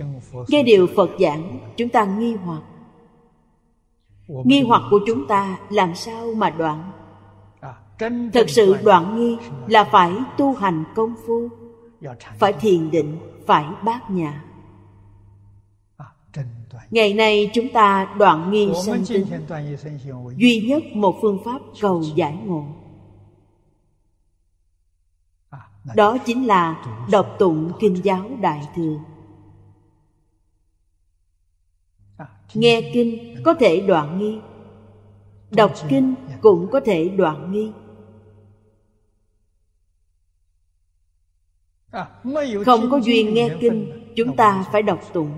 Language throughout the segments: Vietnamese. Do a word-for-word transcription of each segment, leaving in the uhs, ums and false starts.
Nghe điều Phật giảng, chúng ta nghi hoặc. Nghi hoặc của chúng ta làm sao mà đoạn? Thật sự đoạn nghi là phải tu hành công phu, phải thiền định, phải bát nhã. Ngày nay chúng ta đoạn nghi sanh tính, duy nhất một phương pháp cầu giải ngộ. Đó chính là đọc tụng kinh giáo Đại Thừa. Nghe kinh có thể đoạn nghi, đọc kinh cũng có thể đoạn nghi. Không có duyên nghe kinh, chúng ta phải đọc tụng.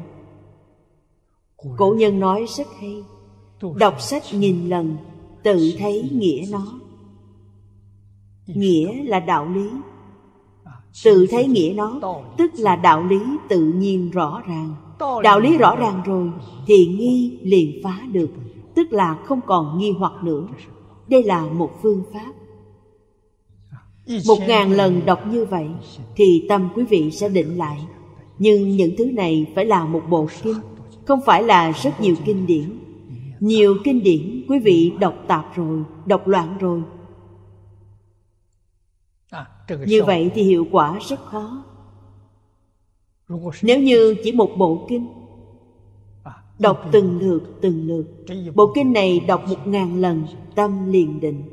Cổ nhân nói rất hay: đọc sách nghìn lần, tự thấy nghĩa nó. Nghĩa là đạo lý. Tự thấy nghĩa nó, tức là đạo lý tự nhiên rõ ràng. Đạo lý rõ ràng rồi thì nghi liền phá được, tức là không còn nghi hoặc nữa. Đây là một phương pháp. Một ngàn lần đọc như vậy thì tâm quý vị sẽ định lại. Nhưng những thứ này phải là một bộ kinh, không phải là rất nhiều kinh điển. Nhiều kinh điển quý vị đọc tạp rồi, đọc loạn rồi. Như vậy thì hiệu quả rất khó. Nếu như chỉ một bộ kinh, đọc từng lượt từng lượt, bộ kinh này đọc một ngàn lần, tâm liền định.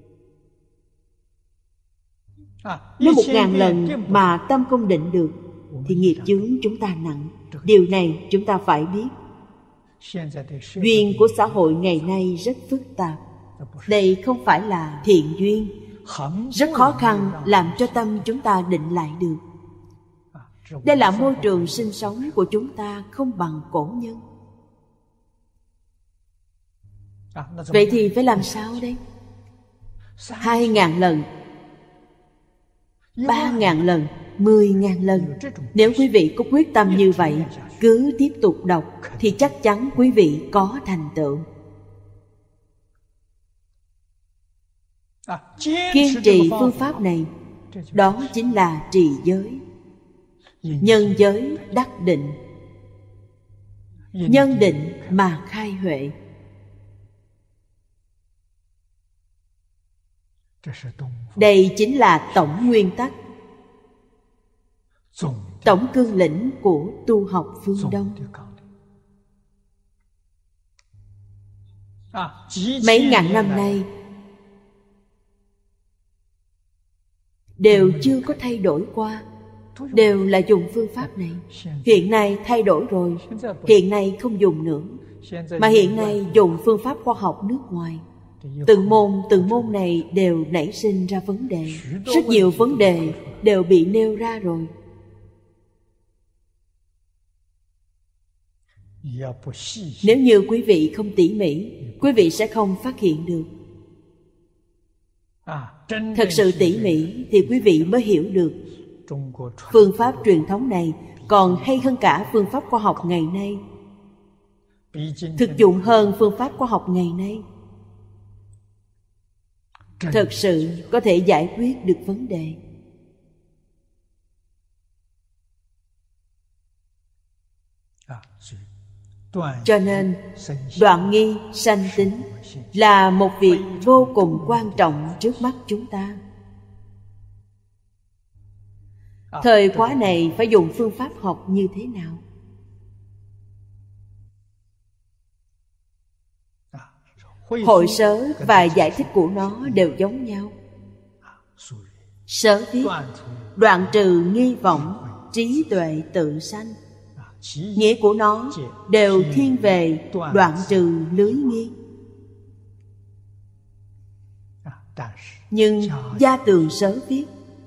Nếu một ngàn lần mà tâm không định được thì nghiệp chướng chúng ta nặng. Điều này chúng ta phải biết. Duyên của xã hội ngày nay rất phức tạp. Đây không phải là thiện duyên, rất khó khăn làm cho tâm chúng ta định lại được. Đây là môi trường sinh sống của chúng ta không bằng cổ nhân. Vậy thì phải làm sao đây? Hai ngàn lần, ba ngàn lần, mười ngàn lần. Nếu quý vị có quyết tâm như vậy, cứ tiếp tục đọc thì chắc chắn quý vị có thành tựu. Kiên trì phương pháp này, đó chính là trì giới. Nhân giới đắc định, nhân định mà khai huệ. Đây chính là tổng nguyên tắc, tổng cương lĩnh của tu học phương Đông. Mấy ngàn năm nay đều chưa có thay đổi qua, đều là dùng phương pháp này. Hiện nay thay đổi rồi, hiện nay không dùng nữa, mà hiện nay dùng phương pháp khoa học nước ngoài. Từng môn từng môn này đều nảy sinh ra vấn đề. Rất nhiều vấn đề đều bị nêu ra rồi. Nếu như quý vị không tỉ mỉ, quý vị sẽ không phát hiện được. Thật sự tỉ mỉ thì quý vị mới hiểu được. Phương pháp truyền thống này còn hay hơn cả phương pháp khoa học ngày nay, thực dụng hơn phương pháp khoa học ngày nay. Thật sự có thể giải quyết được vấn đề. Cho nên đoạn nghi sanh tính là một việc vô cùng quan trọng trước mắt chúng ta. Thời khóa này phải dùng phương pháp học như thế nào? Hội sớ và giải thích của nó đều giống nhau. Sớ viết đoạn trừ nghi vọng, trí tuệ tự sanh. Nghĩa của nó đều thiên về đoạn trừ lưới nghi. Nhưng Gia Tường Sớ viết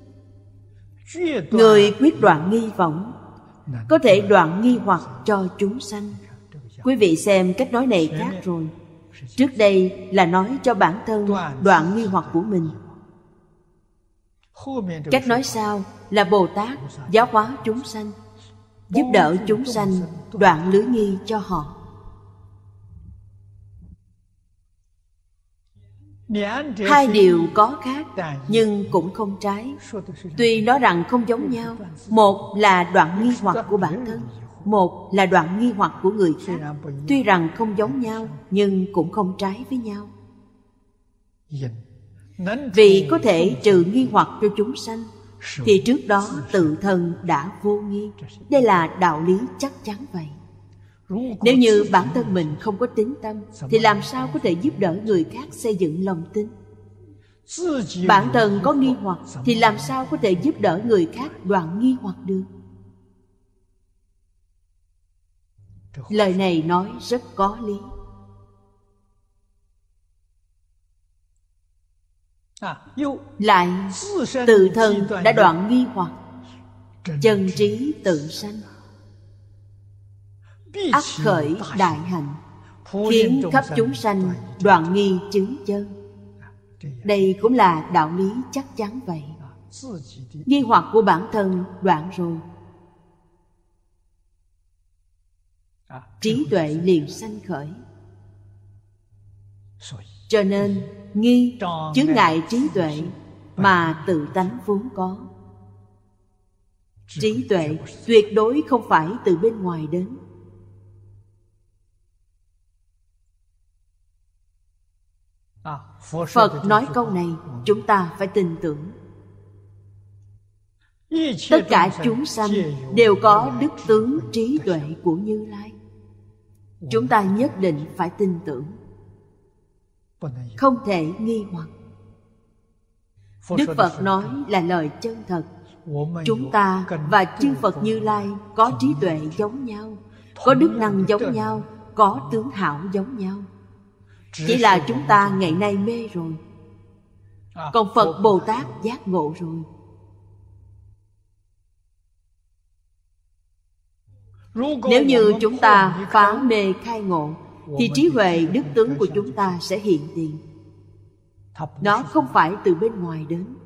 người quyết đoạn nghi vọng, có thể đoạn nghi hoặc cho chúng sanh. Quý vị xem cách nói này khác rồi. Trước đây là nói cho bản thân đoạn nghi hoặc của mình. Cách nói sau là Bồ Tát giáo hóa chúng sanh, giúp đỡ chúng sanh đoạn lưới nghi cho họ. Hai điều có khác nhưng cũng không trái. Tuy nói rằng không giống nhau, một là đoạn nghi hoặc của bản thân, một là đoạn nghi hoặc của người khác. Tuy rằng không giống nhau, nhưng cũng không trái với nhau. Vì có thể trừ nghi hoặc cho chúng sanh, thì trước đó tự thân đã vô nghi. Đây là đạo lý chắc chắn vậy. Nếu như bản thân mình không có tín tâm, thì làm sao có thể giúp đỡ người khác xây dựng lòng tin? Bản thân có nghi hoặc, thì làm sao có thể giúp đỡ người khác đoạn nghi hoặc được? Lời này nói rất có lý. Lại tự thân đã đoạn nghi hoặc, chân trí tự sanh, ắt khởi đại hạnh, khiến khắp chúng sanh đoạn nghi chứng chân. Đây cũng là đạo lý chắc chắn vậy. Nghi hoặc của bản thân đoạn rồi, trí tuệ liền sanh khởi. Cho nên nghi chướng ngại trí tuệ mà tự tánh vốn có. Trí tuệ tuyệt đối không phải từ bên ngoài đến. Phật nói câu này, chúng ta phải tin tưởng. Tất cả chúng sanh đều có đức tướng trí tuệ của Như Lai. Chúng ta nhất định phải tin tưởng, không thể nghi hoặc. Đức Phật nói là lời chân thật. Chúng ta và chư Phật Như Lai có trí tuệ giống nhau, có đức năng giống nhau, có tướng hảo giống nhau. Chỉ là chúng ta ngày nay mê rồi, còn Phật Bồ Tát giác ngộ rồi. Nếu như chúng ta phá mê khai ngộ, thì trí huệ đức tướng của chúng ta sẽ hiện tiền. Nó không phải từ bên ngoài đến.